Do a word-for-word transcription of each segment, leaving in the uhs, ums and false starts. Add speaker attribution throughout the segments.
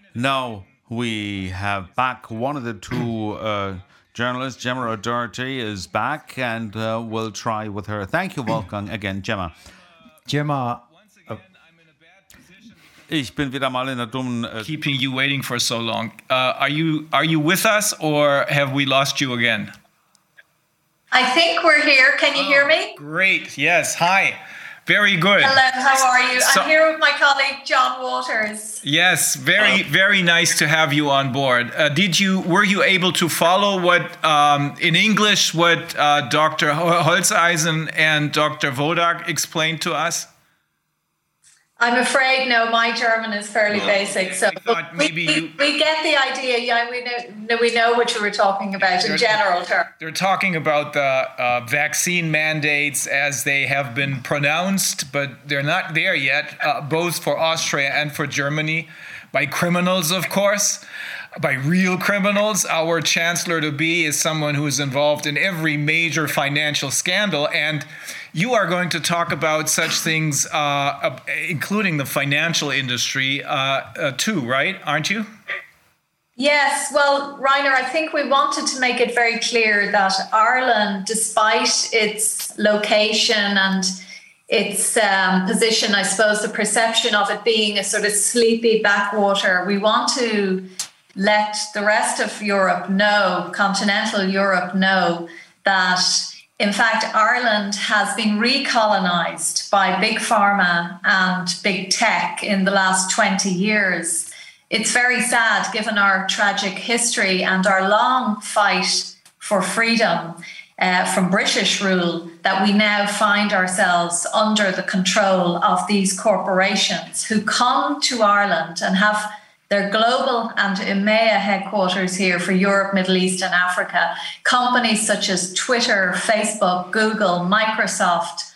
Speaker 1: Now we have back one of the two uh, journalists, Gemma O'Doherty, is back, and uh, we'll try with her. Thank you, Wolfgang, again, Gemma.
Speaker 2: Gemma, uh,
Speaker 1: Ich bin wieder mal in der dummen. Uh,
Speaker 3: keeping you waiting for so long. Uh, are you are you with us, or have we lost you again?
Speaker 4: I think we're here. Can you oh, hear me?
Speaker 3: Great. Yes. Hi. Very good.
Speaker 4: Hello, how are you?
Speaker 3: So,
Speaker 4: I'm here with my colleague John Waters.
Speaker 3: Yes, very, very nice to have you on board. Uh, did you, were you able to follow what, um, in English, what uh, Doctor Holzeisen and Doctor Wodak explained to us?
Speaker 4: I'm afraid no. My German is fairly well, basic, so
Speaker 3: maybe
Speaker 4: we,
Speaker 3: you,
Speaker 4: we get the idea. Yeah, we know we know what you were talking about in general terms.
Speaker 3: They're talking about the uh, vaccine mandates as they have been pronounced, but they're not there yet. Uh, both for Austria and for Germany, by criminals, of course, by real criminals. Our chancellor to be is someone who is involved in every major financial scandal, and you are going to talk about such things, uh, including the financial industry, uh, uh, too, right? Aren't you?
Speaker 4: Yes. Well, Rainer, I think we wanted to make it very clear that Ireland, despite its location and its um, position, I suppose, the perception of it being a sort of sleepy backwater, we want to let the rest of Europe know, continental Europe know, that in fact, Ireland has been recolonized by big pharma and big tech in the last twenty years. It's very sad, given our tragic history and our long fight for freedom uh, from British rule, that we now find ourselves under the control of these corporations who come to Ireland and have their global and EMEA headquarters here for Europe, Middle East and Africa. Companies such as Twitter, Facebook, Google, Microsoft,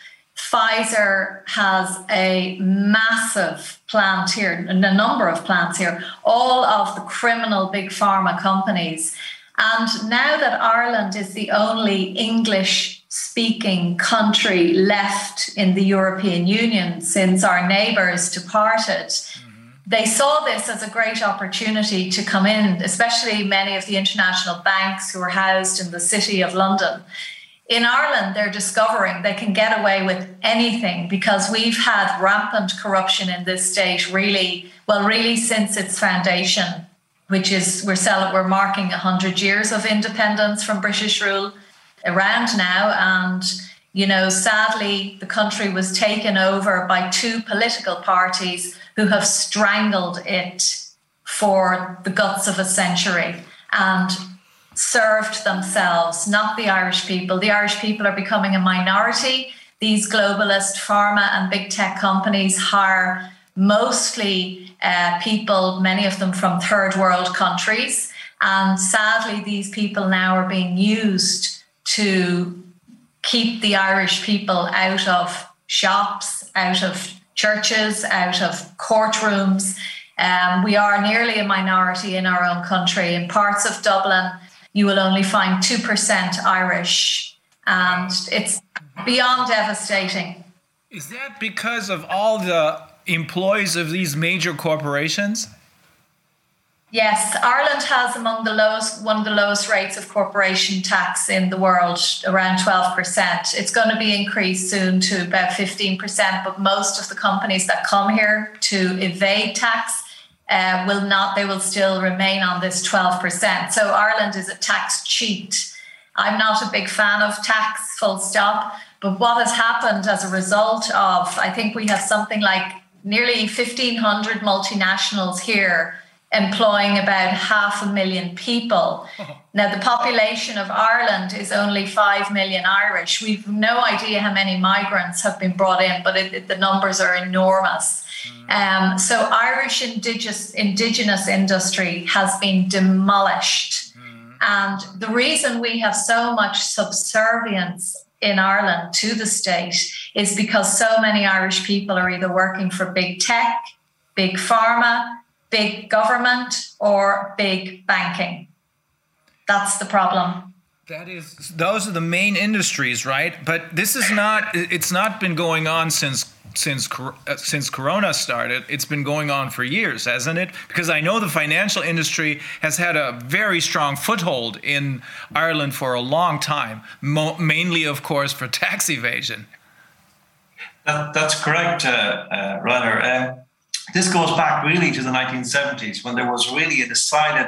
Speaker 4: Pfizer has a massive plant here, a number of plants here, all of the criminal big pharma companies. And now that Ireland is the only English-speaking country left in the European Union since our neighbours departed, they saw this as a great opportunity to come in, especially many of the international banks who are housed in the city of London. In Ireland, they're discovering they can get away with anything because we've had rampant corruption in this state really, well, really since its foundation, which is, we're, cel- we're marking one hundred years of independence from British rule around now. And, you know, sadly, the country was taken over by two political parties who have strangled it for the guts of a century and served themselves, not the Irish people. The Irish people are becoming a minority. These globalist pharma and big tech companies hire mostly uh, people, many of them from third world countries. And sadly, these people now are being used to keep the Irish people out of shops, out of churches, out of courtrooms. Um, we are nearly a minority in our own country. In parts of Dublin, you will only find two percent Irish, and it's beyond devastating.
Speaker 3: Is that because of all the employees of these major corporations?
Speaker 4: Yes, Ireland has among the lowest, one of the lowest rates of corporation tax in the world, around twelve percent. It's going to be increased soon to about fifteen percent, but most of the companies that come here to evade tax uh, will not, they will still remain on this twelve percent. So Ireland is a tax cheat. I'm not a big fan of tax, full stop, but what has happened as a result of, I think we have something like nearly fifteen hundred multinationals here employing about half a million people. Now, the population of Ireland is only five million Irish. We've no idea how many migrants have been brought in, but it, it, the numbers are enormous. Mm. Um, so Irish indigenous, indigenous industry has been demolished. Mm. And the reason we have so much subservience in Ireland to the state is because so many Irish people are either working for big tech, big pharma, big government, or big banking. That's the problem.
Speaker 3: That is, those are the main industries, right? But this is not, it's not been going on since since uh, since Corona started. It's been going on for years, hasn't it? Because I know the financial industry has had a very strong foothold in Ireland for a long time, mo- mainly, of course, for tax evasion.
Speaker 5: That, that's correct, uh, uh, Rainer. Um, this goes back really to the nineteen seventies, when there was really a decided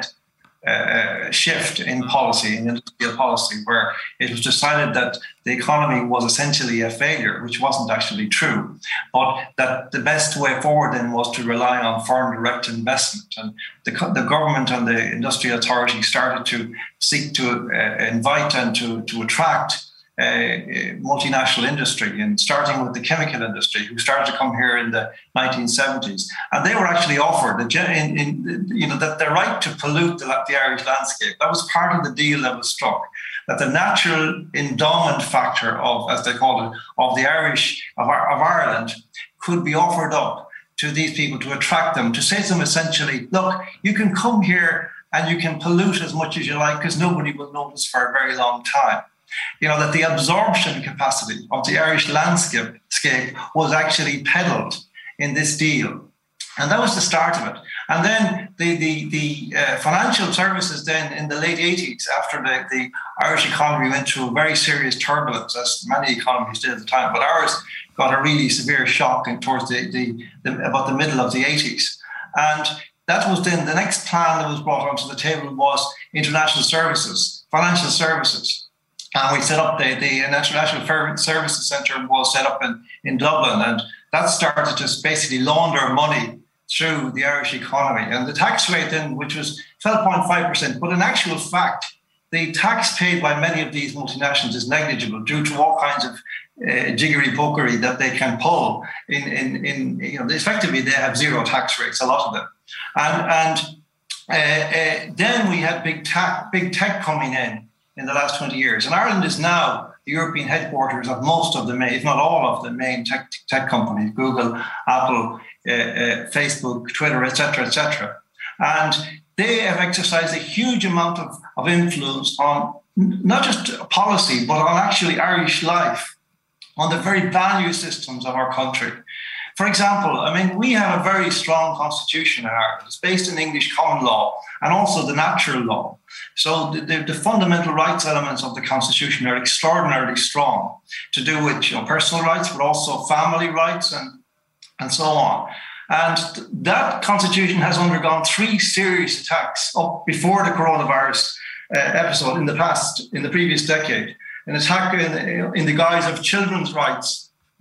Speaker 5: uh, shift in policy, in industrial policy, where it was decided that the economy was essentially a failure, which wasn't actually true, but that the best way forward then was to rely on foreign direct investment. And the, the government and the industrial authority started to seek to uh, invite and to, to attract Uh, multinational industry, and starting with the chemical industry, who started to come here in the nineteen seventies, and they were actually offered, a, in, in, you know, that the right to pollute the, the Irish landscape. That was part of the deal that was struck. That the natural endowment factor of, as they call it, of the Irish of, of Ireland could be offered up to these people to attract them, to say to them essentially, look, you can come here and you can pollute as much as you like because nobody will notice for a very long time. You know, that the absorption capacity of the Irish landscape was actually peddled in this deal. And that was the start of it. And then the, the, the uh, financial services then in the late eighties, after the, the Irish economy went through very serious turbulence, as many economies did at the time, but ours got a really severe shock in, towards the, the, the about the middle of the eighties. And that was then the next plan that was brought onto the table was international services, financial services. And we set up the, the International Services Centre was set up in, in Dublin, and that started to basically launder money through the Irish economy. And the tax rate then, which was twelve point five percent, but in actual fact, the tax paid by many of these multinationals is negligible due to all kinds of uh, jiggery-pokery that they can pull. In, in, in you know, effectively, they have zero tax rates, a lot of them. And, and uh, uh, then we had big tech, big tech coming in. in the last twenty years. And Ireland is now the European headquarters of most of the main, if not all of the main tech, tech companies, Google, Apple, uh, uh, Facebook, Twitter, et cetera, et cetera. And they have exercised a huge amount of, of influence on not just policy, but on actually Irish life, on the very value systems of our country. For example, I mean, we have a very strong constitution in Ireland. It's based in English common law and also the natural law. So the, the, the fundamental rights elements of the constitution are extraordinarily strong to do with, you know, personal rights, but also family rights and, and so on. And that constitution has undergone three serious attacks up before the coronavirus uh, episode in the past, in the previous decade. An attack in the, in the guise of children's rights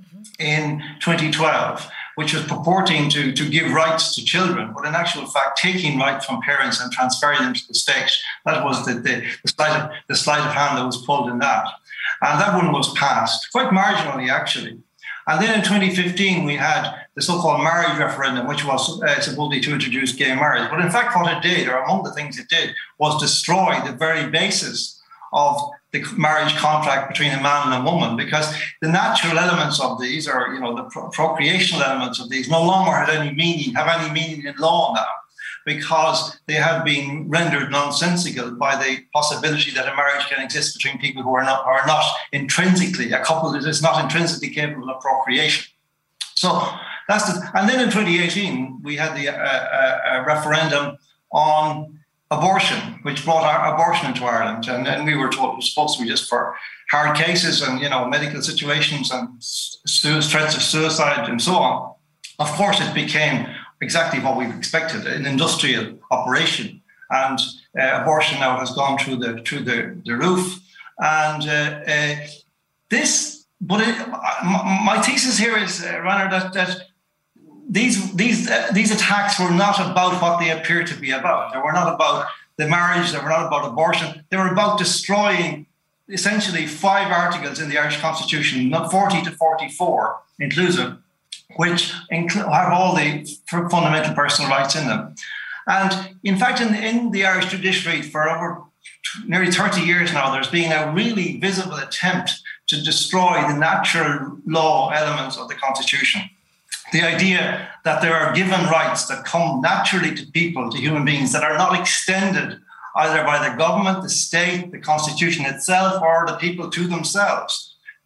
Speaker 5: in twenty twelve, which was purporting to, to give rights to children, but in actual fact, taking rights from parents and transferring them to the state. That was the, the, the, sleight of, the sleight of hand that was pulled in that. And that one was passed, quite marginally, actually. And then in twenty fifteen, we had the so-called marriage referendum, which was uh, supposedly to introduce gay marriage. But in fact, what it did, or among the things it did, was destroy the very basis of the marriage contract between a man and a woman, because the natural elements of these, or you know, the pro- procreational elements of these, no longer had any meaning, have any meaning in law now, because they have been rendered nonsensical by the possibility that a marriage can exist between people who are not are not intrinsically a couple that is not intrinsically capable of procreation. So that's the, and then in twenty eighteen we had the uh, uh, referendum on abortion, which brought our abortion into Ireland, and then we were told it was supposed to be just for hard cases and, you know, medical situations and su- threats of suicide and so on. Of course, it became exactly what we've expected, an industrial operation, and uh, abortion now has gone through the through the, the roof. And uh, uh, this, but it, my, my thesis here is, uh, Rainer, that that. These these uh, these attacks were not about what they appear to be about. They were not about the marriage. They were not about abortion. They were about destroying essentially five articles in the Irish Constitution, not forty to forty-four inclusive, which include, have all the fundamental personal rights in them. And in fact, in, in the Irish judiciary for over nearly thirty years now, there's been a really visible attempt to destroy the natural law elements of the Constitution. The idea that there are given rights that come naturally to people, to human beings, that are not extended either by the government, the state, the Constitution itself, or the people to themselves.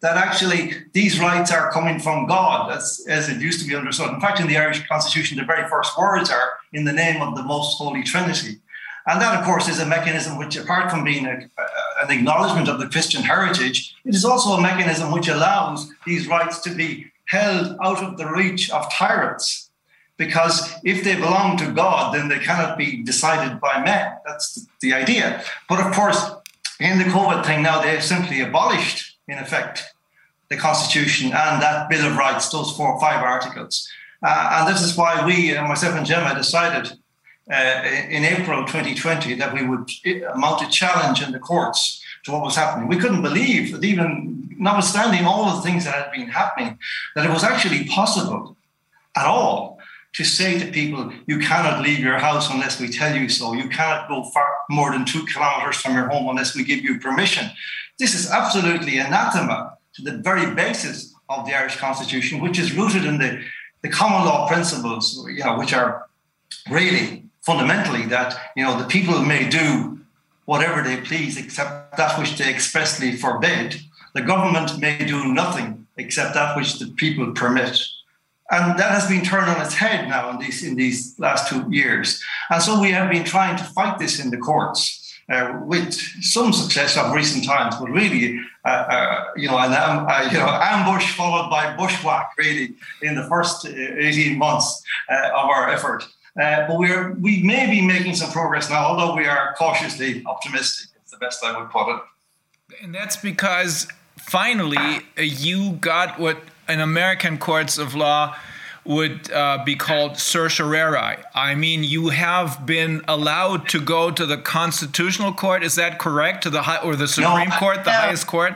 Speaker 5: that actually these rights are coming from God, as, as it used to be understood. In fact, in the Irish Constitution, the very first words are in the name of the Most Holy Trinity. And that, of course, is a mechanism which, apart from being a, a, an acknowledgement of the Christian heritage, it is also a mechanism which allows these rights to be held out of the reach of tyrants. Because if they belong to God, then they cannot be decided by men. That's the, the idea. But of course, in the COVID thing now, they have simply abolished, in effect, the Constitution and that Bill of Rights, those four or five articles. Uh, and this is why we, uh, myself and Gemma, decided uh, in April twenty twenty that we would mount a challenge in the courts to what was happening. We couldn't believe that, even notwithstanding all of the things that had been happening, that it was actually possible at all to say to people, you cannot leave your house unless we tell you so. You cannot go far more than two kilometers from your home unless we give you permission. This is absolutely anathema to the very basis of the Irish Constitution, which is rooted in the, the common law principles, you know, which are really fundamentally that, you know, the people may do whatever they please except that which they expressly forbid. The government may do nothing except that which the people permit. And that has been turned on its head now in these in these last two years. And so we have been trying to fight this in the courts uh, with some success of recent times, but really, uh, uh, you know, an um, uh, you know, ambush followed by bushwhack, really, in the first eighteen months uh, of our effort. Uh, but we're we may be making some progress now, although we are cautiously optimistic. It's the best I would put it.
Speaker 3: And that's because finally you got what in American courts of law would uh, be called certiorari. I mean, you have been allowed to go to the Constitutional Court. Is that correct? To the high, or the Supreme
Speaker 5: no,
Speaker 3: Court, the
Speaker 5: uh,
Speaker 3: highest court?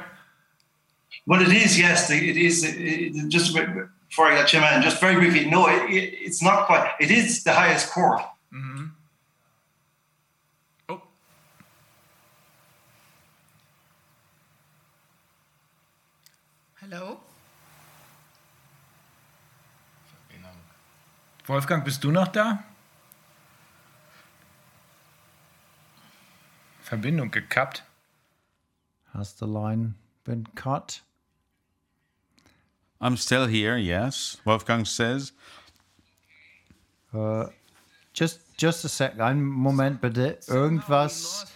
Speaker 5: Well, it is, yes. It is. It, just before I let you in, just very briefly. No, it, it, it's not quite. It is the highest court.
Speaker 3: Mm-hmm. Oh.
Speaker 6: Hello?
Speaker 3: Wolfgang, bist du noch da? Verbindung gekappt.
Speaker 2: Has the line been cut?
Speaker 1: I'm still here, yes, Wolfgang says.
Speaker 2: Uh, just, just a sec, einen Moment bitte. Irgendwas.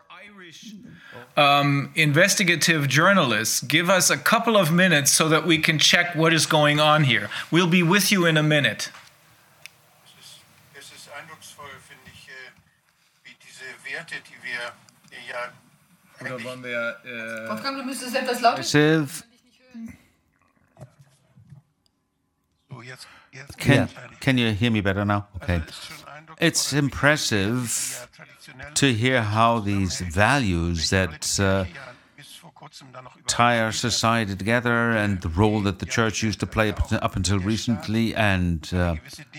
Speaker 3: Um, investigative journalists, give us a couple of minutes so that we can check what is going on here. We'll be with you in a minute. Oder wollen wir, äh
Speaker 6: Wolfgang, du müsstest etwas lauter
Speaker 1: Siv, can, can you hear me better now? Okay. It's impressive to hear how these values that uh, tie our society together, and the role that the church used to play up, up until recently, and uh,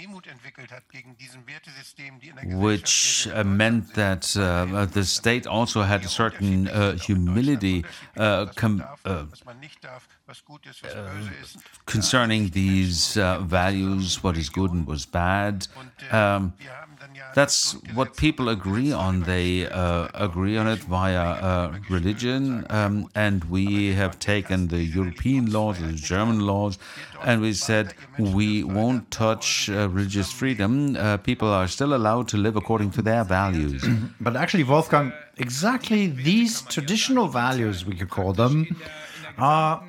Speaker 1: which uh, meant that uh, the state also had a certain uh, humility uh, com- uh, uh, concerning these uh, values, what is good and was bad. Um, That's what people agree on. They uh, agree on it via uh, religion, um, and we have taken the European laws, the German laws, and we said we won't touch uh, religious freedom. Uh, people are still allowed to live according to their values.
Speaker 2: But actually, Wolfgang, exactly these traditional values, we could call them, are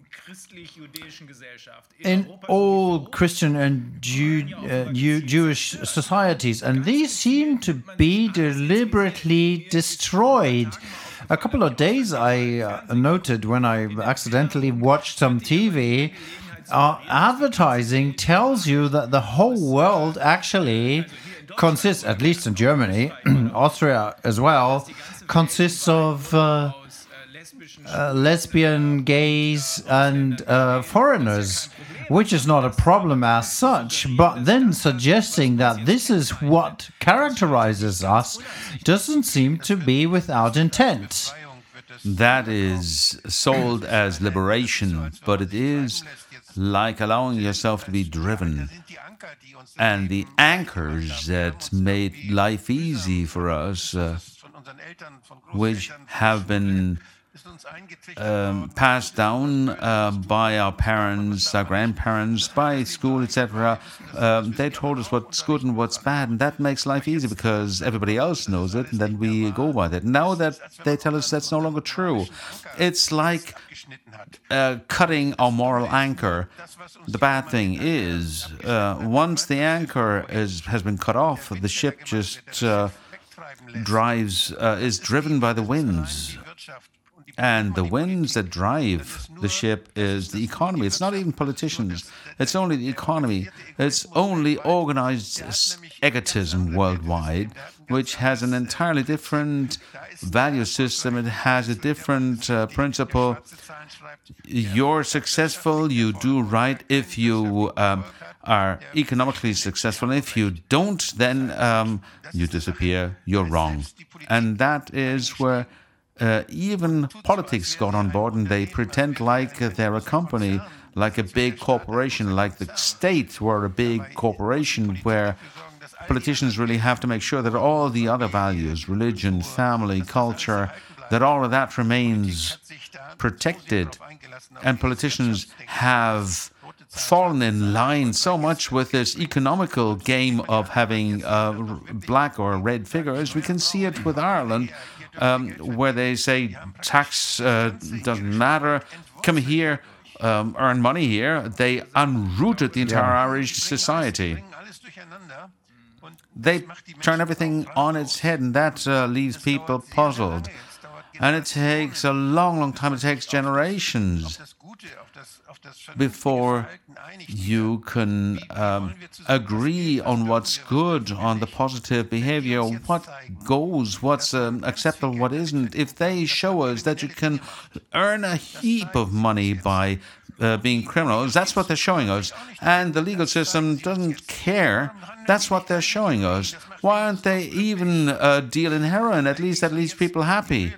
Speaker 2: in all Christian and Jew, uh, Jew, Jewish societies, and these seem to be deliberately destroyed. A couple of days I uh, noted when I accidentally watched some T V, uh, advertising tells you that the whole world actually consists, at least in Germany, Austria as well, consists of uh, Uh, lesbian, gays, and uh, foreigners, which is not a problem as such, but then suggesting that this is what characterizes us doesn't seem to be without intent.
Speaker 1: That is sold as liberation, but it is like allowing yourself to be driven. And the anchors that made life easy for us, uh, which have been um, passed down uh, by our parents, our grandparents, by school, et cetera. Um, they told us what's good and what's bad, and that makes life easy because everybody else knows it, and then we go by that. Now that they tell us that's no longer true, it's like uh, cutting our moral anchor. The bad thing is, uh, once the anchor is, has been cut off, the ship just uh, drives, uh, is driven by the winds. And the winds that drive the ship is the economy. It's not even politicians. It's only the economy. It's only organized egotism worldwide, which has an entirely different value system. It has a different uh, principle. You're successful, you do right if you um, are economically successful. If you don't, then um, you disappear, you're wrong. And that is where uh, even politics got on board, and they pretend like they're a company, like a big corporation, like the state were a big corporation, where politicians really have to make sure that all the other values, religion, family, culture, that all of that remains protected. And politicians have fallen in line so much with this economical game of having uh, black or red figures. We can see it with Ireland, um, where they say tax uh, doesn't matter, come here, um, earn money here. They unrooted the entire yeah. Irish society. They turn everything on its head, and that uh, leaves people puzzled. And it takes a long, long time. It takes generations before you can um, agree on what's good, on the positive behavior, what goes, what's um, acceptable, what isn't. If they show us that you can earn a heap of money by uh, being criminals, that's what they're showing us. And the legal system doesn't care. That's what they're showing us. Why aren't they even uh, dealing heroin? At least that leaves people happy.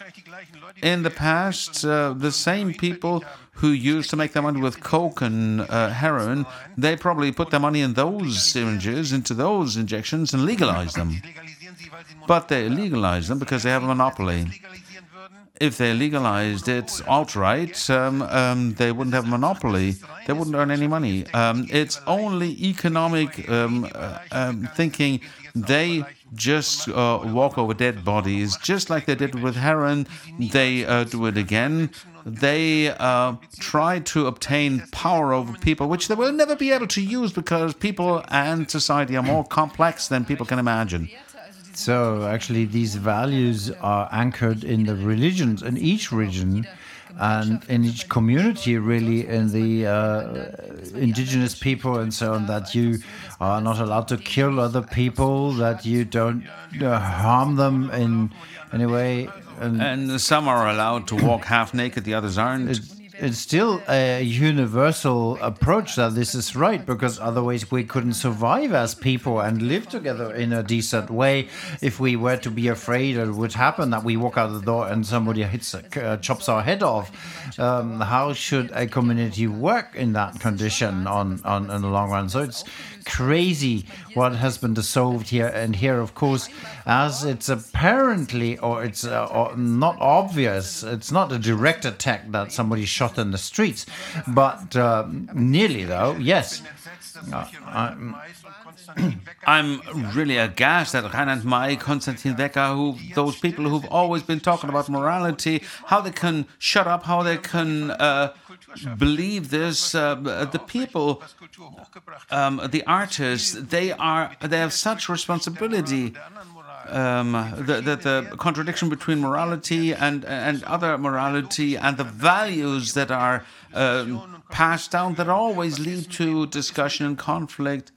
Speaker 1: In the past, uh, the same people who used to make their money with coke and uh, heroin, they probably put their money in those syringes, into those injections, and legalized them. But they legalized them because they have a monopoly. If they legalized it outright, um, um, they wouldn't have a monopoly. They wouldn't earn any money. Um, it's only economic um, uh, um, thinking. They just uh, walk over dead bodies, just like they did with heroin. They uh, do it again. They uh, try to obtain power over people, which they will never be able to use because people and society are more complex than people can imagine.
Speaker 2: So actually these values are anchored in the religions, in each religion and in each community, really, in the uh, indigenous people and so on, that you are not allowed to kill other people, that you don't uh, harm them in any way.
Speaker 1: And, and some are allowed to walk half naked, the others aren't.
Speaker 2: It, It's still a universal approach that this is right, because otherwise we couldn't survive as people and live together in a decent way if we were to be afraid it would happen that we walk out the door and somebody hits, uh, chops our head off. Um, how should a community work in that condition on, on in the long run? So it's crazy what has been dissolved here. And here, of course, as it's apparently, or it's uh, or not obvious, it's not a direct attack that somebody shot in the streets, but uh, nearly, though, yes. Uh, I'm,
Speaker 1: I'm really aghast at Reinhard May, Konstantin Wecker, who those people who've always been talking about morality, how they can shut up, how they can uh, believe this. Uh, the people, um, the artists, they are they have such responsibility. Um, the, the the contradiction between morality and and other morality and the values that are um, passed down that always lead to discussion and conflict.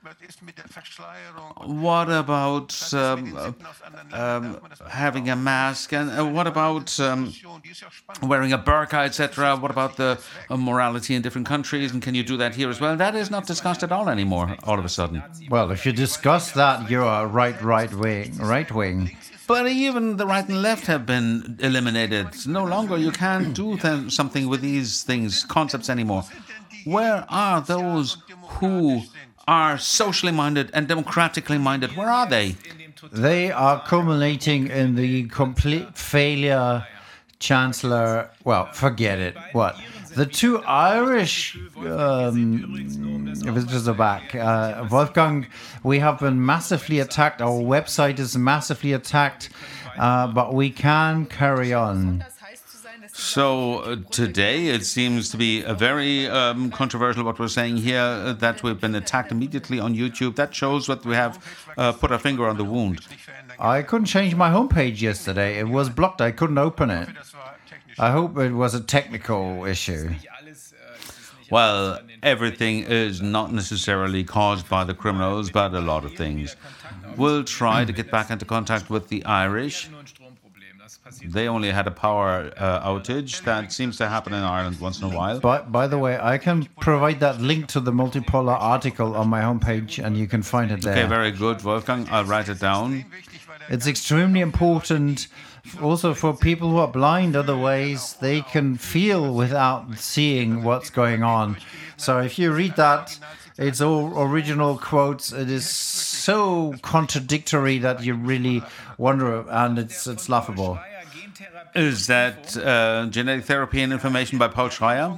Speaker 1: What about um, uh, um, having a mask, and uh, what about um, wearing a burqa, et cetera? What about the uh, morality in different countries, and can you do that here as well? That is not discussed at all anymore. All of a sudden.
Speaker 2: Well, if you discuss that, you're a right, right wing, right wing.
Speaker 1: But even the right and left have been eliminated. No longer you can't do th- something with these things, concepts anymore. Where are those who are socially minded and democratically minded? Where are they?
Speaker 2: They are culminating in the complete failure Chancellor, well, forget it. What? The two Irish um, visitors are back. Uh, Wolfgang, we have been massively attacked. Our website is massively attacked, uh, but we can carry on.
Speaker 1: So uh, today it seems to be a very um, controversial what we're saying here, uh, that we've been attacked immediately on YouTube. That shows that we have uh, put our finger on the wound.
Speaker 2: I couldn't change my homepage yesterday. It was blocked. I couldn't open it. I hope it was a technical issue.
Speaker 1: Well, everything is not necessarily caused by the criminals, but a lot of things. We'll try to get back into contact with the Irish. They only had a power uh, outage. That seems to happen in Ireland once in a while.
Speaker 2: But by the way, I can provide that link to the multipolar article on my homepage, and you can find it there.
Speaker 1: Okay, very good, Wolfgang. I'll write it down.
Speaker 2: It's extremely important also for people who are blind. Otherwise, they can feel without seeing what's going on. So if you read that, it's all original quotes. It is so contradictory that you really wonder, and it's it's laughable.
Speaker 1: Is that uh, genetic therapy and information by Paul Schreier?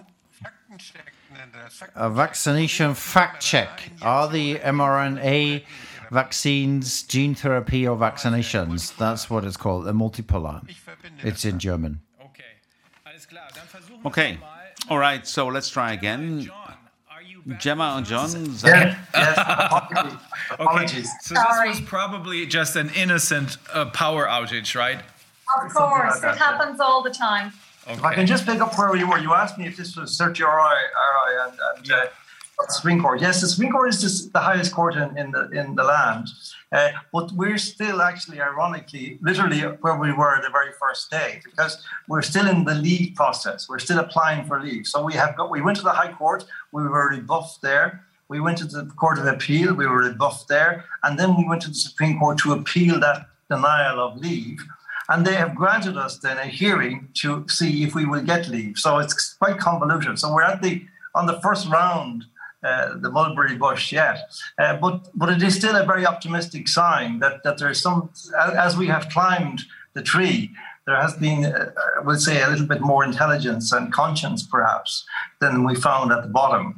Speaker 2: A vaccination fact check. Are the mRNA vaccines gene therapy or vaccinations? That's what it's called, a multipolar. It's in German.
Speaker 1: Okay. All right, so let's try again. Gemma and John?
Speaker 6: Yeah, yes, apologies. Apologies.
Speaker 3: Okay. So this was probably just an innocent uh, power outage, right?
Speaker 4: Of course, it happens all the time.
Speaker 6: Okay. If I can just pick up where you were, you asked me if this was Search R I, R I and, and uh, the Supreme Court. Yes, the Supreme Court is just the highest court in, in the in the land, uh, but we're still actually, ironically, literally where we were the very first day, because we're still in the leave process. We're still applying for leave. So we have got. We went to the High Court. We were rebuffed there. We went to the Court of Appeal. We were rebuffed there, and then we went to the Supreme Court to appeal that denial of leave. And they have granted us then a hearing to see if we will get leave. So it's quite convoluted. So we're at the on the first round, uh, the mulberry bush yet. Uh, but but it is still a very optimistic sign that, that there's some, as we have climbed the tree, there has been, uh, I would say, a little bit more intelligence and conscience, perhaps, than we found at the bottom.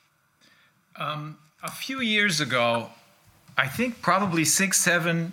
Speaker 3: Um, a few years ago, I think probably six, seven,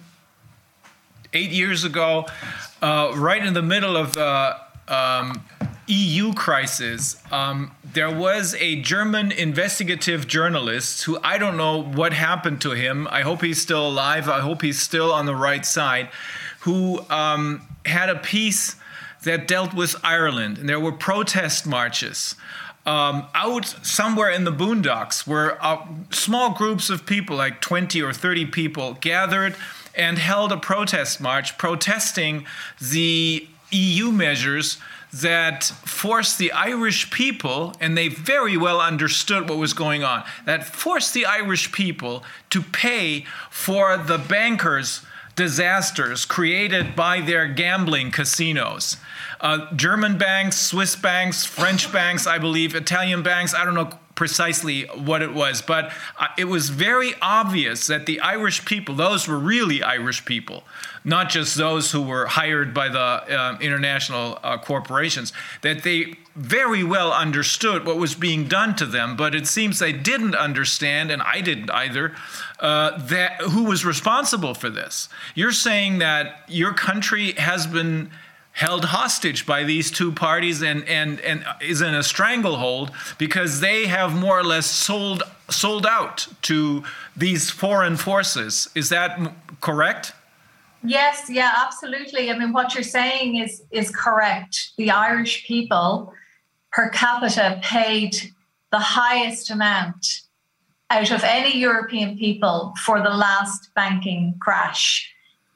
Speaker 3: eight years ago, uh, right in the middle of the um, E U crisis, um, there was a German investigative journalist who, I don't know what happened to him. I hope he's still alive. I hope he's still on the right side, who um, had a piece that dealt with Ireland. And there were protest marches um, out somewhere in the boondocks where uh, small groups of people, like twenty or thirty people, gathered and held a protest march protesting the E U measures that forced the Irish people, and they very well understood what was going on, that forced the Irish people to pay for the bankers' disasters created by their gambling casinos. Uh, German banks, Swiss banks, French banks, I believe, Italian banks, I don't know precisely what it was, but uh, it was very obvious that the Irish people, those were really Irish people, not just those who were hired by the uh, international uh, corporations, that they very well understood what was being done to them, but it seems they didn't understand, and I didn't either, uh, that who was responsible for this. You're saying that your country has been held hostage by these two parties and, and, and is in a stranglehold because they have more or less sold sold out to these foreign forces. Is that correct?
Speaker 4: Yes, yeah, absolutely. I mean, what you're saying is is correct. The Irish people per capita paid the highest amount out of any European people for the last banking crash.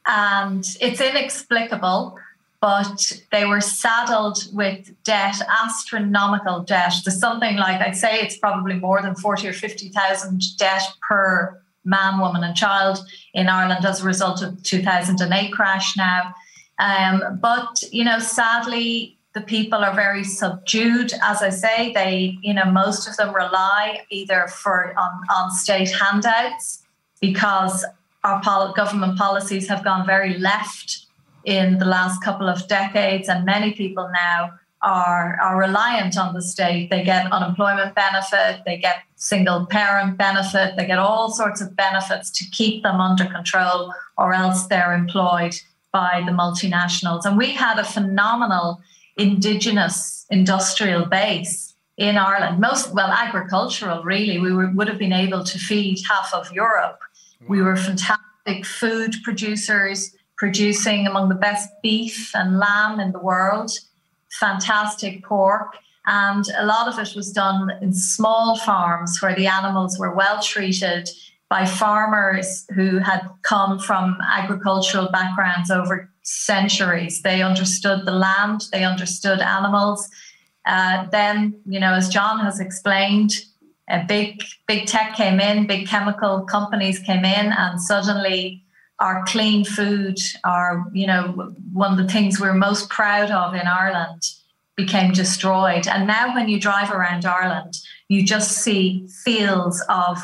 Speaker 4: And it's inexplicable, but they were saddled with debt, astronomical debt. There's something like, I'd say it's probably more than forty or fifty thousand debt per man, woman and child in Ireland as a result of the two thousand eight crash now. Um, but, you know, sadly, the people are very subdued. As I say, they, you know, most of them rely either for on, on state handouts because our pol- government policies have gone very left in the last couple of decades, and many people now are, are reliant on the state. They get unemployment benefit, they get single parent benefit, they get all sorts of benefits to keep them under control, or else they're employed by the multinationals. And we had a phenomenal indigenous industrial base in Ireland, most, well, agricultural, really. We were, would have been able to feed half of Europe. We were fantastic food producers, producing among the best beef and lamb in the world, fantastic pork. And a lot of it was done in small farms where the animals were well treated by farmers who had come from agricultural backgrounds over centuries. They understood the land, they understood animals. Uh, then, you know, as John has explained, a big, big tech came in, big chemical companies came in, and suddenly our clean food, our, you know, one of the things we're most proud of in Ireland became destroyed. And now when you drive around Ireland, you just see fields of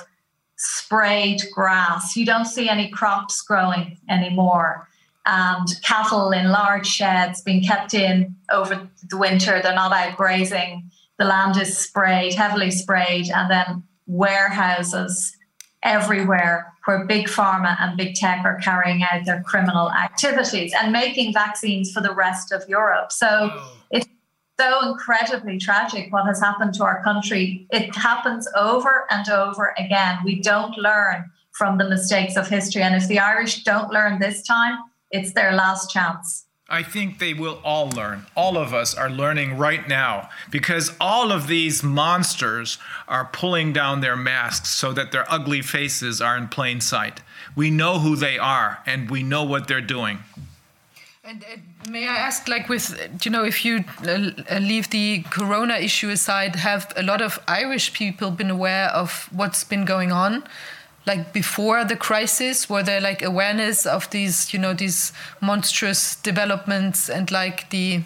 Speaker 4: sprayed grass. You don't see any crops growing anymore. And cattle in large sheds being kept in over the winter. They're not out grazing. The land is sprayed, heavily sprayed, and then warehouses everywhere where big pharma and big tech are carrying out their criminal activities and making vaccines for the rest of Europe. So it's so incredibly tragic what has happened to our country. It happens over and over again. We don't learn from the mistakes of history. And if the Irish don't learn this time, it's their last chance.
Speaker 3: I think they will all learn. All of us are learning right now, because all of these monsters are pulling down their masks so that their ugly faces are in plain sight. We know who they are, and we know what they're doing.
Speaker 7: And uh, may I ask, like, with, you know, if you uh, leave the corona issue aside, have a lot of Irish people been aware of what's been going on? Like before the crisis, were there like awareness of these, you know, these monstrous developments and like the,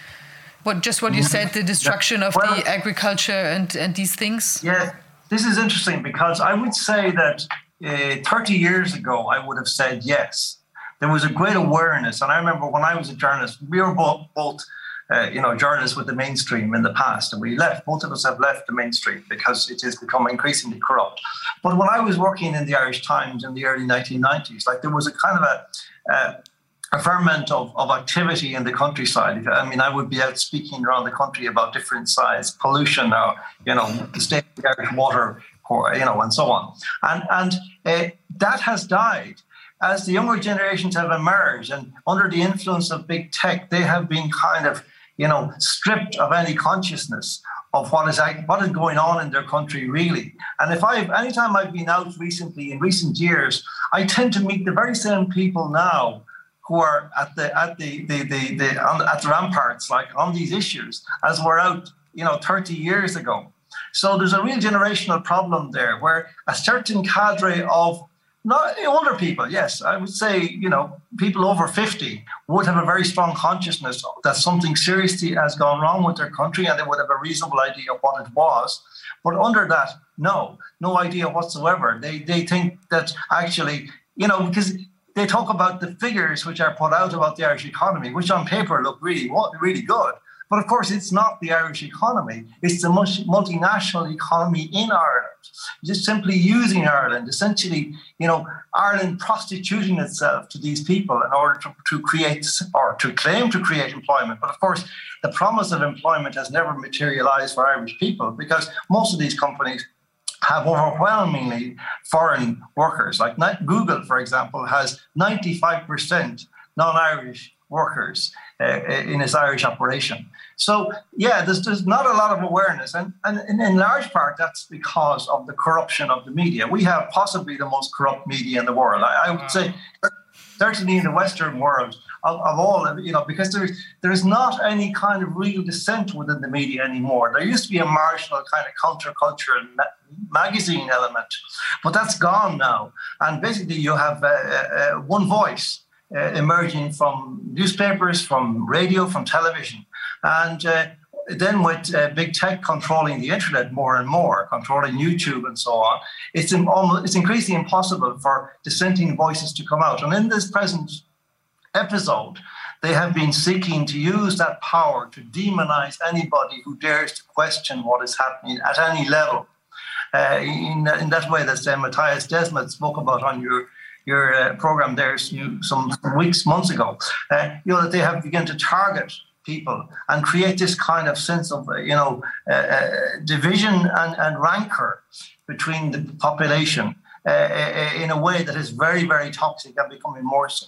Speaker 7: what just what you said, the destruction of well, the agriculture and, and these things?
Speaker 6: Yeah, this is interesting because I would say that uh, thirty years ago, I would have said yes. There was a great awareness. And I remember when I was a journalist, we were both, both Uh, you know, journalists with the mainstream in the past, and we left. Both of us have left the mainstream because it has become increasingly corrupt. But when I was working in the Irish Times in the early nineteen nineties, like there was a kind of a, uh, a ferment of, of activity in the countryside. I mean, I would be out speaking around the country about different sides, pollution, or you know, the state of the Irish water, or, you know, and so on. And and uh, that has died. As the younger generations have emerged, and under the influence of big tech, they have been kind of, you know, stripped of any consciousness of what is what is going on in their country, really. And if I've anytime I've been out recently in recent years, I tend to meet the very same people now who are at the at the the the, the on, at the ramparts, like on these issues, as were out, you know, thirty years ago. So there's a real generational problem there, where a certain cadre of not older people, yes, I would say, you know, people over fifty would have a very strong consciousness that something seriously has gone wrong with their country, and they would have a reasonable idea of what it was. But under that, no, no idea whatsoever. They they think that actually, you know, because they talk about the figures which are put out about the Irish economy, which on paper look really, really good. But of course, it's not the Irish economy. It's the multinational economy in Ireland. Just simply using Ireland, essentially, you know, Ireland prostituting itself to these people in order to, to create or to claim to create employment. But of course, the promise of employment has never materialized for Irish people, because most of these companies have overwhelmingly foreign workers. Like Google, for example, has ninety-five percent non-Irish workers uh, in its Irish operation. So, yeah, there's, there's not a lot of awareness. And, and in, in large part, that's because of the corruption of the media. We have possibly the most corrupt media in the world. I, I would say, certainly in the Western world, of, of all, you know, because there is, there is not any kind of real dissent within the media anymore. There used to be a marginal kind of counterculture ma- magazine element, but that's gone now. And basically, you have uh, uh, one voice Uh, emerging from newspapers, from radio, from television. And uh, then with uh, big tech controlling the internet more and more, controlling YouTube and so on, it's, in, almost, it's increasingly impossible for dissenting voices to come out. And in this present episode, they have been seeking to use that power to demonize anybody who dares to question what is happening at any level. Uh, in, in that way that uh, Matthias Desmet spoke about on your your uh, program there some, some weeks, months ago, uh, you know, that they have begun to target people and create this kind of sense of, uh, you know, uh, uh, division and, and rancor between the population uh, uh, in a way that is very, very toxic and becoming more so.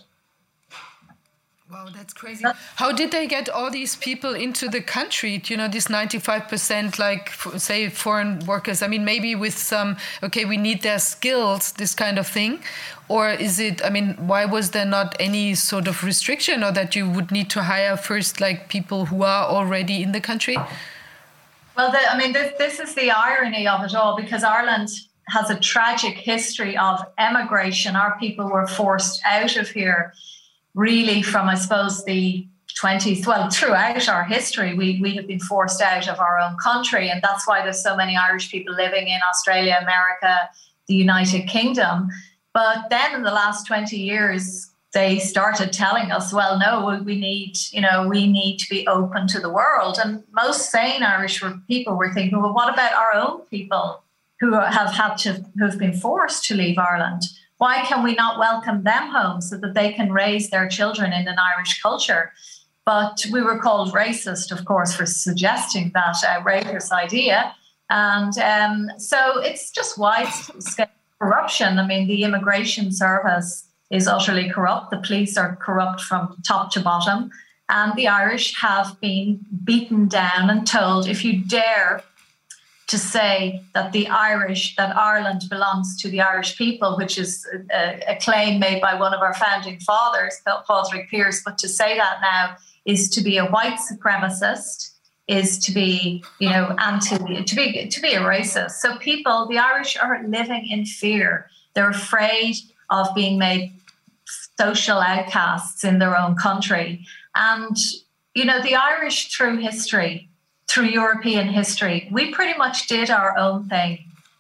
Speaker 7: Wow, that's crazy. How did they get all these people into the country? You know, this ninety-five percent, like, say, foreign workers. I mean, maybe with some, okay, we need their skills, this kind of thing. Or is it, I mean, why was there not any sort of restriction, or that you would need to hire first, like, people who are already in the country?
Speaker 4: Well, the, I mean, this, this is the irony of it all, because Ireland has a tragic history of emigration. Our people were forced out of here really from, I suppose, the twenties, well, throughout our history, we, we have been forced out of our own country. And that's why there's so many Irish people living in Australia, America, the United Kingdom. But then in the last twenty years, they started telling us, well, no, we need, you know, we need to be open to the world. And most sane Irish people were thinking, well, what about our own people who have had to, who've been forced to leave Ireland? Why can we not welcome them home so that they can raise their children in an Irish culture? But we were called racist, of course, for suggesting that outrageous idea. And um, so it's just widespread corruption. I mean, the immigration service is utterly corrupt. The police are corrupt from top to bottom. And the Irish have been beaten down and told, if you dare to say that the Irish, that Ireland belongs to the Irish people, which is a, a claim made by one of our founding fathers, Padraig Pearse, but to say that now is to be a white supremacist, is to be, you know, anti, to be to be a racist. So people, the Irish are living in fear. They're afraid of being made social outcasts in their own country. And, you know, the Irish through history, through European history, we pretty much did our own thing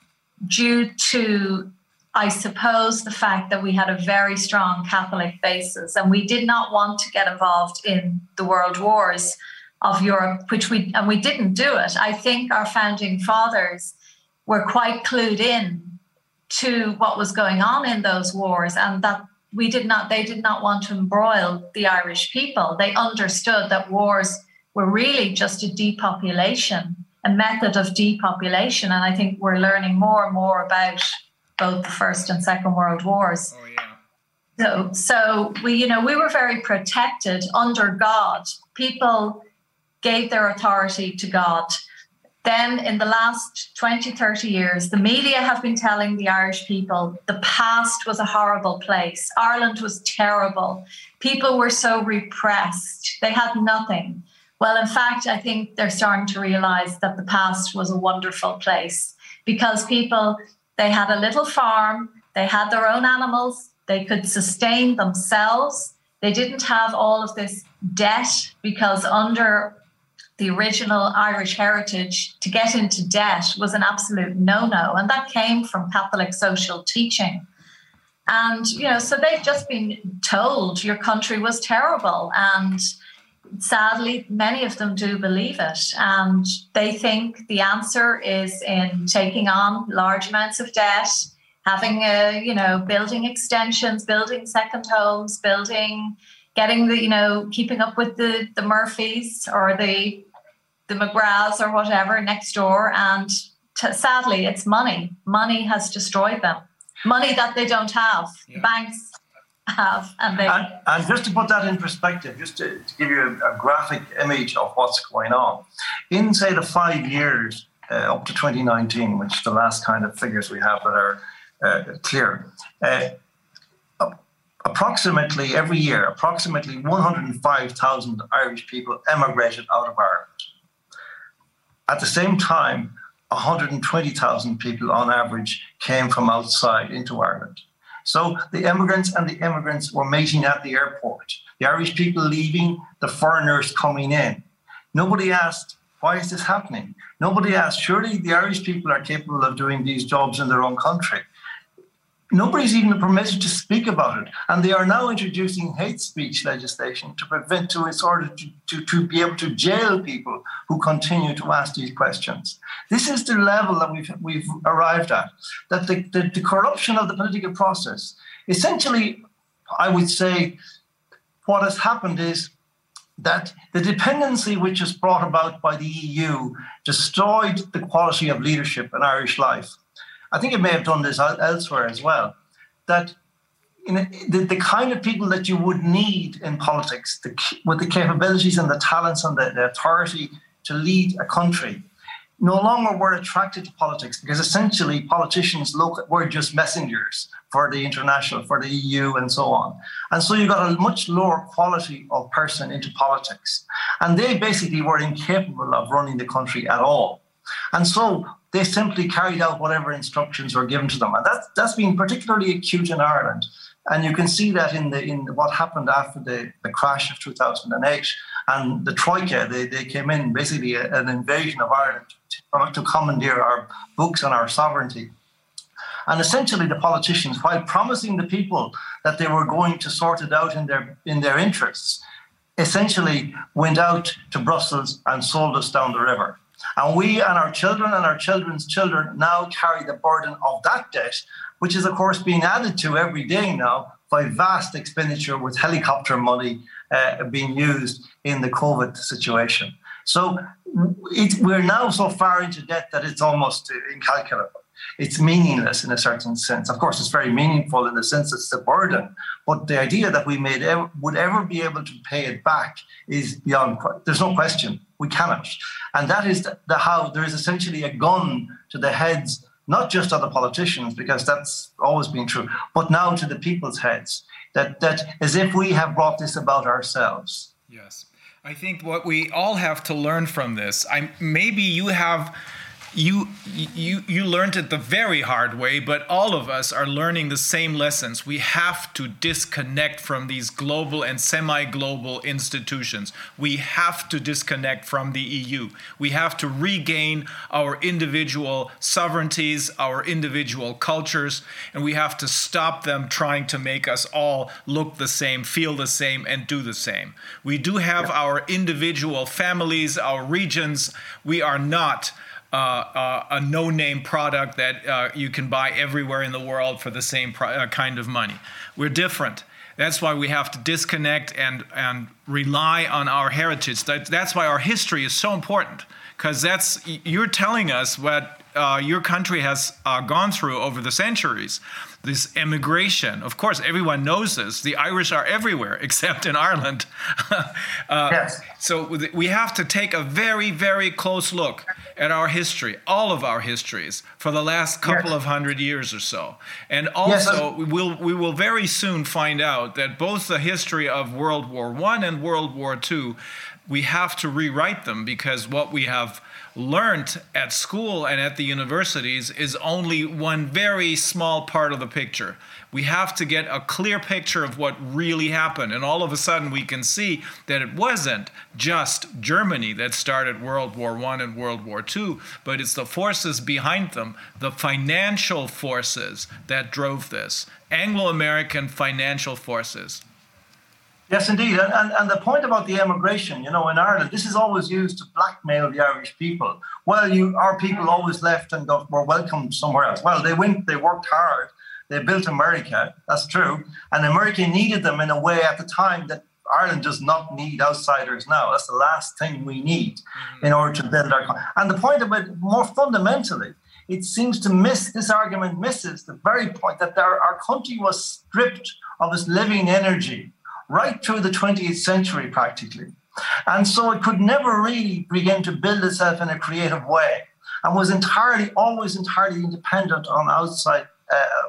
Speaker 4: due to, I suppose, the fact that we had a very strong Catholic basis, and we did not want to get involved in the world wars of Europe, which we, and we didn't do it. I think our founding fathers were quite clued in to what was going on in those wars, and that we did not, they did not want to embroil the Irish people. They understood that wars were really just a depopulation, a method of depopulation. And I think we're learning more and more about both the First and Second World Wars.
Speaker 3: Oh, yeah.
Speaker 4: So, so we, you know, we were very protected under God. People gave their authority to God. Then in the last twenty, thirty years, the media have been telling the Irish people the past was a horrible place. Ireland was terrible. People were so repressed. They had nothing. Well, in fact, I think they're starting to realise that the past was a wonderful place, because people, they had a little farm, they had their own animals, they could sustain themselves. They didn't have all of this debt, because under the original Irish heritage, to get into debt was an absolute no-no. And that came from Catholic social teaching. And, you know, so they've just been told your country was terrible. And sadly, many of them do believe it. And they think the answer is in taking on large amounts of debt, having, a, you know, building extensions, building second homes, building, getting the, you know, keeping up with the, the Murphys or the the McGraths or whatever next door. And t- sadly, it's money. Money has destroyed them. Money that they don't have. Yeah. Banks have. And, they
Speaker 6: and, and just to put that in perspective, just to, to give you a, a graphic image of what's going on, in, say, the five years uh, up to twenty nineteen, which is the last kind of figures we have that are uh, clear, uh, approximately every year, approximately one hundred five thousand Irish people emigrated out of Ireland. At the same time, one hundred twenty thousand people on average came from outside into Ireland. So the immigrants and the immigrants were meeting at the airport. The Irish people leaving, the foreigners coming in. Nobody asked, why is this happening? Nobody asked, surely the Irish people are capable of doing these jobs in their own country. nobody's even permitted to speak about it. And they are now introducing hate speech legislation to prevent, to sort of to, to, to be able to jail people who continue to ask these questions. This is the level that we've we've arrived at, that the, the, the corruption of the political process, essentially, I would say, what has happened is that the dependency which is brought about by the E U destroyed the quality of leadership in Irish life. I think it may have done this elsewhere as well, that in a, the, the kind of people that you would need in politics, the, with the capabilities and the talents and the, the authority to lead a country, no longer were attracted to politics, because essentially politicians look, were just messengers for the international, for the E U and so on. And so you got a much lower quality of person into politics. And they basically were incapable of running the country at all. And so they simply carried out whatever instructions were given to them. And that's, that's been particularly acute in Ireland. And you can see that in the in what happened after the, the crash of two thousand eight. And the Troika, they, they came in, basically a, an invasion of Ireland to, to commandeer our books and our sovereignty. And essentially the politicians, while promising the people that they were going to sort it out in their in their interests, essentially went out to Brussels and sold us down the river. And we and our children and our children's children now carry the burden of that debt, which is, of course, being added to every day now by vast expenditure with helicopter money uh, being used in the COVID situation. So it, we're now so far into debt that it's almost incalculable. It's meaningless in a certain sense. Of course, it's very meaningful in the sense it's a burden. But the idea that we made ever, would ever be able to pay it back is beyond, there's no question. We cannot. And that is the, the how there is essentially a gun to the heads, not just of the politicians, because that's always been true, but now to the people's heads, that, that as if we have brought this about ourselves.
Speaker 3: Yes. I think what we all have to learn from this, I maybe you have You, you you learned it the very hard way, but all of us are learning the same lessons. We have to disconnect from these global and semi-global institutions. We have to disconnect from the E U. We have to regain our individual sovereignties, our individual cultures, and we have to stop them trying to make us all look the same, feel the same, and do the same. We do have yeah. our individual families, our regions. We are not Uh, uh, a no-name product that uh, you can buy everywhere in the world for the same pro- uh, kind of money. We're different. That's why we have to disconnect and, and rely on our heritage. That, that's why our history is so important, because that's you're telling us what uh, your country has uh, gone through over the centuries. This immigration, of course, everyone knows this. The Irish are everywhere except in Ireland. uh,
Speaker 6: yes.
Speaker 3: So we have to take a very, very close look at our history, all of our histories, for the last couple yes. of hundred years or so. And also, yes. we will we will very soon find out that both the history of World War One and World War Two, we have to rewrite them, because what we have learned at school and at the universities is only one very small part of the picture. We have to get a clear picture of what really happened. And all of a sudden we can see that it wasn't just Germany that started World War One and World War Two, but it's the forces behind them, the financial forces that drove this, Anglo-American financial forces.
Speaker 6: Yes, indeed. And, and, and the point about the emigration, you know, in Ireland, this is always used to blackmail the Irish people. Well, you, our people always left and got, were welcomed somewhere else. Well, they went, they worked hard. They built America. That's true. And America needed them in a way at the time that Ireland does not need outsiders now. That's the last thing we need in order to build our country. And the point about it, more fundamentally, it seems to miss, this argument misses the very point that our, our country was stripped of its living energy right through the twentieth century, practically. And so it could never really begin to build itself in a creative way, and was entirely, always entirely independent on outside uh,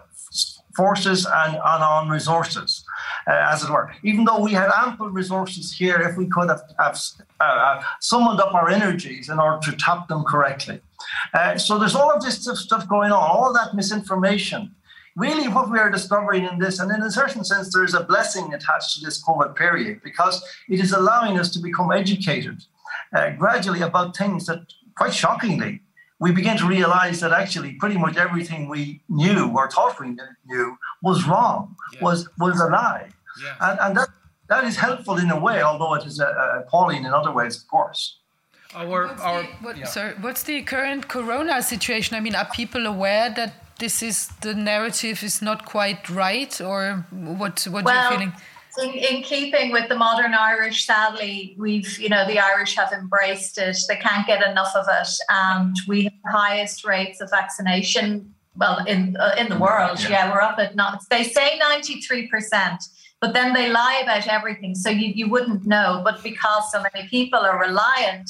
Speaker 6: forces and, and on resources, uh, as it were. Even though we had ample resources here, if we could have, have uh, summoned up our energies in order to tap them correctly. Uh, so there's all of this stuff going on, all that misinformation. Really what we are discovering in this, and in a certain sense, there is a blessing attached to this COVID period, because it is allowing us to become educated uh, gradually about things that, quite shockingly, we begin to realize that actually pretty much everything we knew or thought we knew was wrong, yeah. was was a lie. Yeah. And, and that, that is helpful in a way, although it is uh, appalling in other ways, of course.
Speaker 3: Our,
Speaker 7: what's,
Speaker 3: our,
Speaker 7: the, what,
Speaker 3: yeah.
Speaker 7: sorry, what's the current corona situation? I mean, are people aware that this is the narrative is not quite right, or what? What
Speaker 4: well,
Speaker 7: are you feeling?
Speaker 4: In, in keeping with the modern Irish, sadly, we've you know the Irish have embraced it. They can't get enough of it, and we have the highest rates of vaccination. Well, in uh, in the world, yeah. yeah, we're up at not. They say ninety-three percent. But then they lie about everything, so you, you wouldn't know. But because so many people are reliant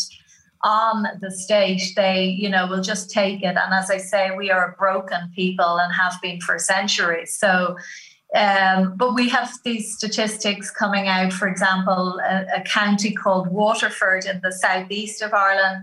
Speaker 4: on the state, they, you know, will just take it. And as I say, we are a broken people and have been for centuries. So, um, but we have these statistics coming out. For example, a, a county called Waterford in the southeast of Ireland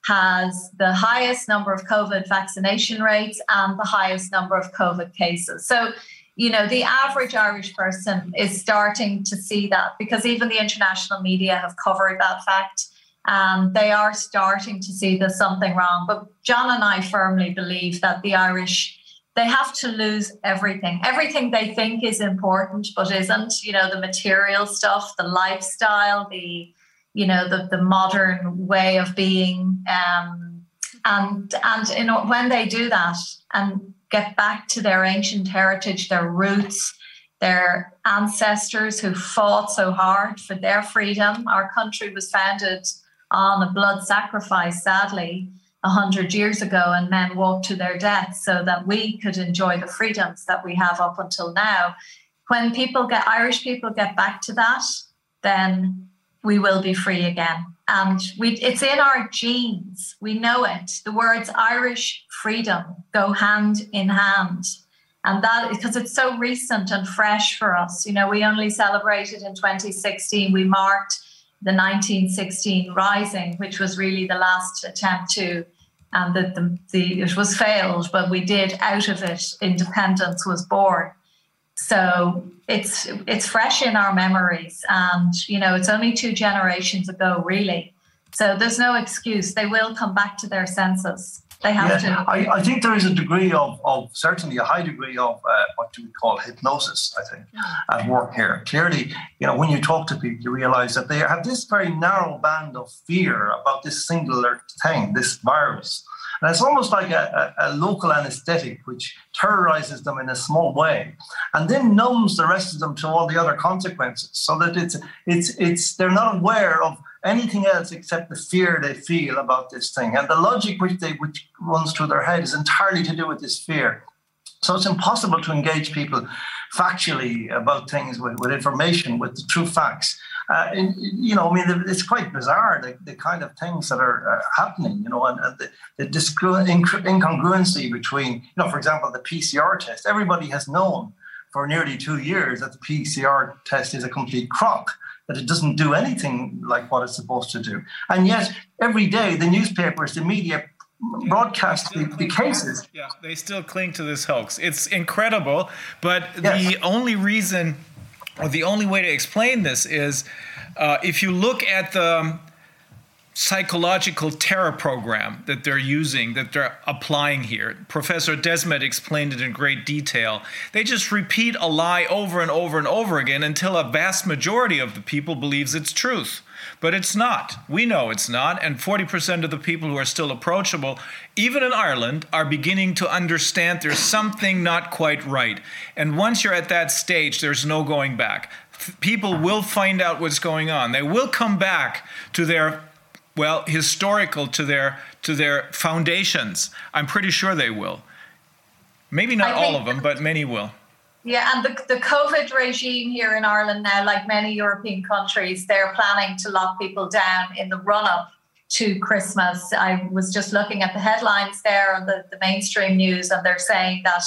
Speaker 4: has the highest number of COVID vaccination rates and the highest number of COVID cases. So, you know, the average Irish person is starting to see that, because even the international media have covered that fact. Um, they are starting to see there's something wrong. But John and I firmly believe that the Irish, they have to lose everything. Everything they think is important, but isn't. You know, the material stuff, the lifestyle, the, you know, the, the modern way of being. Um, and and you know, when they do that and get back to their ancient heritage, their roots, their ancestors who fought so hard for their freedom. Our country was founded on a blood sacrifice, sadly, one hundred years ago, and men walked to their deaths so that we could enjoy the freedoms that we have up until now. When people get, Irish people get back to that, then we will be free again. And we, it's in our genes. We know it. The words Irish freedom go hand in hand. And that, because it's so recent and fresh for us. You know, we only celebrated in twenty sixteen. We marked the nineteen sixteen Rising, which was really the last attempt to, and the, the, the it was failed, but we did, out of it, independence was born. So it's it's fresh in our memories, and you know it's only two generations ago, really. So there's no excuse. They will come back to their senses. They have
Speaker 6: yeah,
Speaker 4: to.
Speaker 6: I, I think there is a degree of, of certainly a high degree of uh, what do we call hypnosis, I think, at work here. Clearly, you know, when you talk to people, you realize that they have this very narrow band of fear about this singular thing, this virus. And it's almost like a, a, a local anesthetic which terrorizes them in a small way and then numbs the rest of them to all the other consequences, so that it's it's it's they're not aware of anything else except the fear they feel about this thing. And the logic which they which runs through their head is entirely to do with this fear. So it's impossible to engage people factually about things with, with information, with the true facts. Uh, and, you know, I mean, it's quite bizarre, the, the kind of things that are uh, happening, you know, and, and the, the discru- inc- incongruency between, you know, for example, the P C R test. Everybody has known for nearly two years that the P C R test is a complete crock, that it doesn't do anything like what it's supposed to do. And yet, every day, the newspapers, the media broadcast the, the cases.
Speaker 3: Yeah, they still cling to this hoax. It's incredible, but
Speaker 6: yes.
Speaker 3: the only reason, or the only way to explain this is uh, if you look at the psychological terror program that they're using, that they're applying here. Professor Desmet explained it in great detail. They just repeat a lie over and over and over again until a vast majority of the people believes it's truth. But it's not. We know it's not. And forty percent of the people who are still approachable, even in Ireland, are beginning to understand there's something not quite right. And once you're at that stage, there's no going back. People will find out what's going on. They will come back to their, well, historical, to their to their foundations. I'm pretty sure they will. Maybe not all of them, but many will.
Speaker 4: Yeah, and the, the COVID regime here in Ireland now, like many European countries, they're planning to lock people down in the run-up to Christmas. I was just looking at the headlines there on the, the mainstream news, and they're saying that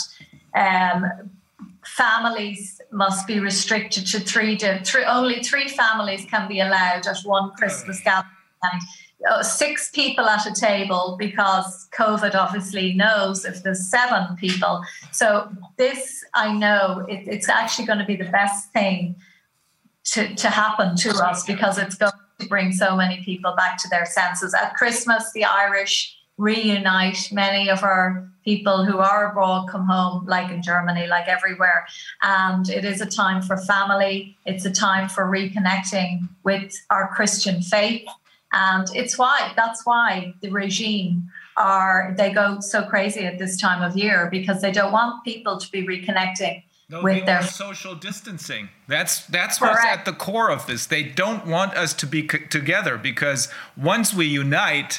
Speaker 4: um, families must be restricted to three, to three, only three families can be allowed at one Christmas gathering. And uh, six people at a table, because COVID obviously knows if there's seven people. So this, I know, it, it's actually going to be the best thing to, to happen to us, because it's going to bring so many people back to their senses. At Christmas, the Irish reunite many of our people who are abroad come home, like in Germany, like everywhere. And it is a time for family. It's a time for reconnecting with our Christian faith. And it's why, that's why the regime are, they go so crazy at this time of year, because they don't want people to be reconnecting
Speaker 3: No,
Speaker 4: with
Speaker 3: they
Speaker 4: their
Speaker 3: want social distancing. That's that's what's
Speaker 4: Correct.
Speaker 3: at the core of this. They don't want us to be c- together, because once we unite,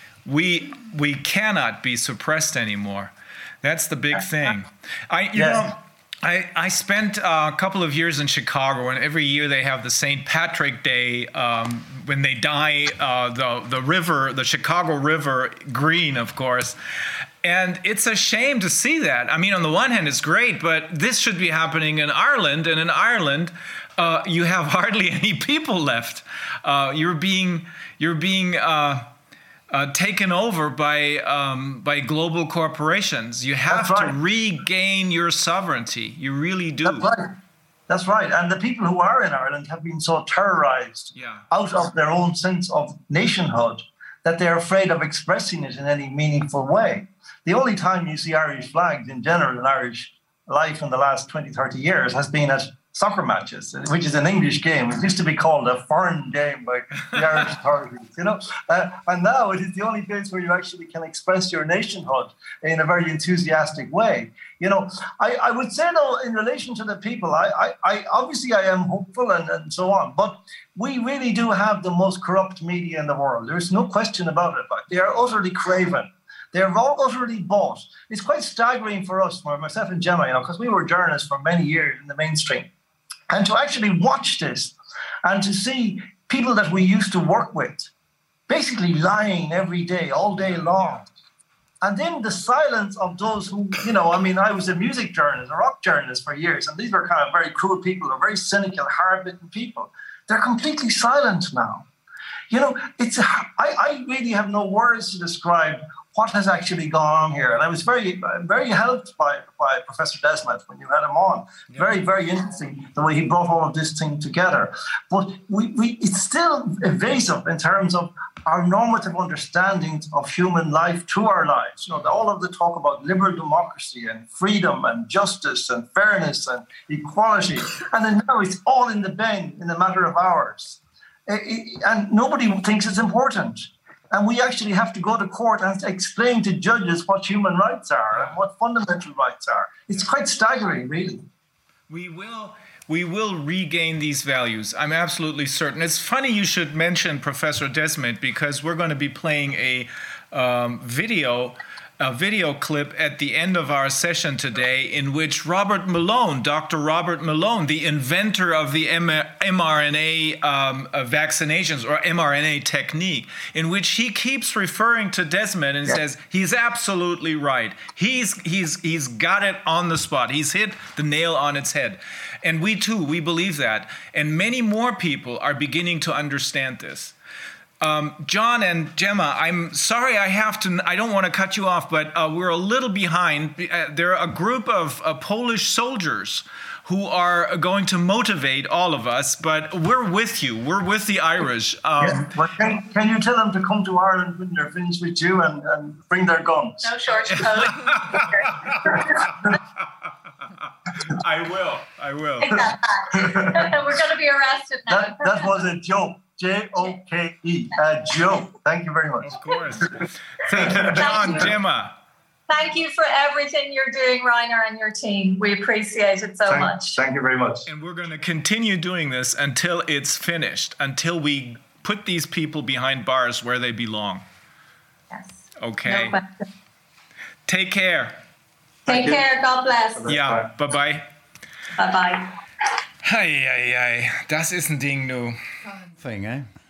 Speaker 3: we we cannot be suppressed anymore. That's the big thing. I you
Speaker 6: Yes.
Speaker 3: know I I spent uh, a couple of years in Chicago, and every year they have the Saint Patrick Day um, when they dye uh, the the river, the Chicago River, green, of course. And it's a shame to see that. I mean, on the one hand, it's great, but this should be happening in Ireland. And in Ireland, uh, you have hardly any people left. Uh, you're being you're being uh, uh, taken over by um, by global corporations. You have
Speaker 6: That's
Speaker 3: to
Speaker 6: right.
Speaker 3: regain your sovereignty. You really do.
Speaker 6: That's right. That's right. And the people who are in Ireland have been so terrorized
Speaker 3: Yeah.
Speaker 6: out of their own sense of nationhood that they're afraid of expressing it in any meaningful way. The only time you see Irish flags in general in Irish life in the last twenty, thirty years has been at soccer matches, which is an English game. It used to be called a foreign game by the Irish authorities, you know. Uh, and now it is the only place where you actually can express your nationhood in a very enthusiastic way. You know, I, I would say, though, in relation to the people, I, I, I obviously I am hopeful and, and so on, but we really do have the most corrupt media in the world. There's no question about it. But they are utterly craven. They're all utterly bought. It's quite staggering for us, for myself and Gemma, you know, because we were journalists for many years in the mainstream. And to actually watch this and to see people that we used to work with basically lying every day, all day long. And then the silence of those who, you know, I mean, I was a music journalist, a rock journalist for years, and these were kind of very cruel people, or very cynical, hard-bitten people. They're completely silent now. You know, it's I, I really have no words to describe what has actually gone on here. And I was very, very helped by, by Professor Desmet when you had him on. Yeah. Very, very interesting the way he brought all of this thing together. But we, we, it's still evasive in terms of our normative understandings of human life through our lives. You know, all of the talk about liberal democracy and freedom and justice and fairness and equality. And then now it's all in the bin in a matter of hours. And nobody thinks it's important. And we actually have to go to court and explain to judges what human rights are and what fundamental rights are. It's quite staggering, really.
Speaker 3: We will, we will regain these values. I'm absolutely certain. It's funny you should mention Professor Desmet, because we're going to be playing a um, video a video clip at the end of our session today in which Robert Malone, Doctor Robert Malone, the inventor of the mRNA um, uh, vaccinations or mRNA technique, in which he keeps referring to Desmet and yeah. says he's absolutely right. He's he's he's got it on the spot. He's hit the nail on its head. And we too, we believe that. And many more people are beginning to understand this. Um, John and Gemma, I'm sorry I have to, I don't want to cut you off, but uh, we're a little behind. Uh, there are a group of uh, Polish soldiers who are going to motivate all of us, but we're with you. We're with the Irish. Um,
Speaker 6: yes. Well, can, can you tell them to come to Ireland when they're finished with you and, and bring their guns?
Speaker 4: No short
Speaker 3: I will, I will.
Speaker 4: We're going to be arrested now.
Speaker 6: That, that was a joke. J O K E, a joke. Thank you very much.
Speaker 3: Of course. Thank you, John,
Speaker 4: Thank you.
Speaker 3: Gemma.
Speaker 4: Thank you for everything you're doing, Rainer, and your team. We appreciate it so
Speaker 6: thank,
Speaker 4: much.
Speaker 6: Thank you very much.
Speaker 3: And we're going to continue doing this until it's finished, until we put these people behind bars where they belong.
Speaker 4: Yes.
Speaker 3: Okay.
Speaker 4: No question.
Speaker 3: Take care.
Speaker 4: Take
Speaker 6: Thank
Speaker 4: care.
Speaker 6: you.
Speaker 4: God bless.
Speaker 3: Ja, bye-bye.
Speaker 4: Bye-bye.
Speaker 3: Hei, hei, hei. Das ist ein Ding, du.
Speaker 2: Thing, eh?